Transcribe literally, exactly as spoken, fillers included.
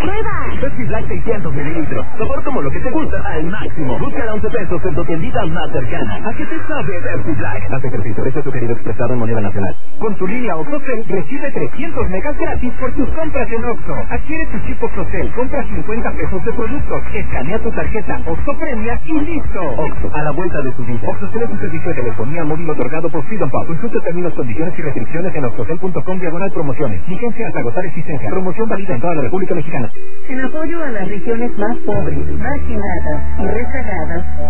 ¡Prueba! Pepsi Black seiscientos mililitros. Sabor como lo que te gusta al máximo. Búscala a once pesos en tu tiendita más cercana. ¿A qué te sabe Pepsi Black? Haz ejercicio. Este es sugerido expresado en moneda nacional. Con tu línea OxoCell recibe trescientos megas gratis por tus compras en Oxxo. Adquiere tu chip OxoCell, compra cincuenta pesos de productos, escanea tu tarjeta Oxxo Premia y listo. Oxxo, a la vuelta de tu vida. OxoCell es un servicio de telefonía móvil otorgado por Freedom Pub. Consulta términos, condiciones y restricciones en oxocell punto com diagonal promociones. Vigencia hasta agotar existencia. Promoción válida en toda la República Mexicana. En apoyo a las regiones más pobres, marginadas y rezagadas,